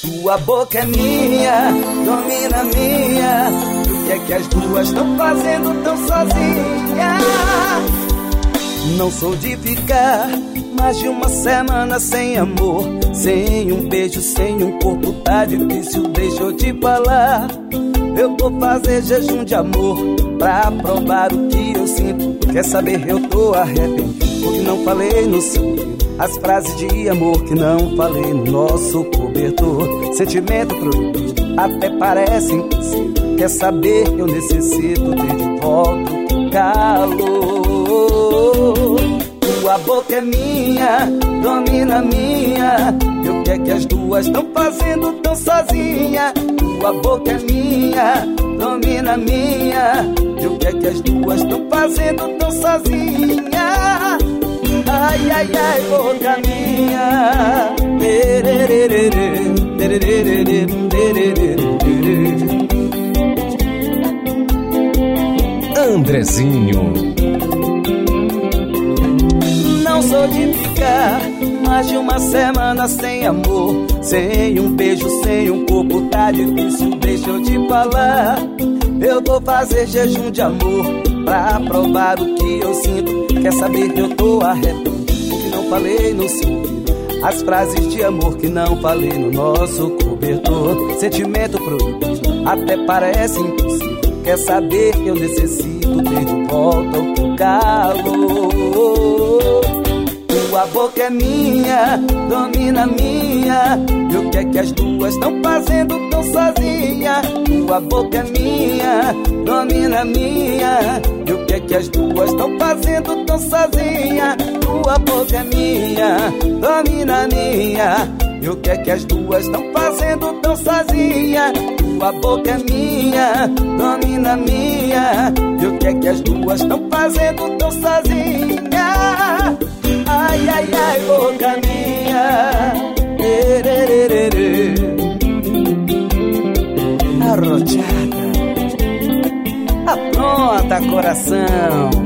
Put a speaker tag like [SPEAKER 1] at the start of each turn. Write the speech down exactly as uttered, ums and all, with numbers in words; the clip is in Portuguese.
[SPEAKER 1] Tua boca é minha, domina minha. O que é que as duas estão fazendo tão sozinha? Não sou de ficar mais de uma semana sem amor, sem um beijo, sem um corpo, tá difícil, deixa eu te falar. Eu vou fazer jejum de amor pra provar o que eu sinto. Quer saber, eu tô arrependido porque não falei no seu, as frases de amor que não falei no nosso cobertor. Sentimento proibido, até parece impossível. Quer saber, eu necessito ter de volta o calor. Tua boca é minha, domina minha. E o que é que as duas estão fazendo tão sozinha? Tua boca é minha, domina minha. E o que é que as duas estão fazendo tão sozinha? Ai, ai, ai, boca minha.
[SPEAKER 2] Andrezinho.
[SPEAKER 1] Não sou de ficar mais de uma semana sem amor, sem um beijo, sem um corpo, tá difícil, deixa eu te falar. Eu vou fazer jejum de amor pra provar o que eu sinto. Quer saber que eu tô arrependido que não falei no seu ouvido, as frases de amor que não falei no nosso cobertor. Sentimento proibido, até parece impossível. Quer saber, eu necessito ter de volta o teu calor. Tua boca é minha, domina minha. E o que é que as duas estão fazendo tão sozinha? Tua boca é minha, domina minha. E o que é que as duas estão fazendo tão sozinha? Tua boca é minha, domina minha. E o que é que as duas estão fazendo tão sozinha? Tua boca é minha, domina minha. E o que é que as duas estão fazendo tão sozinha? Ai, ai, ai, boca minha. Arrochada, apronta, coração.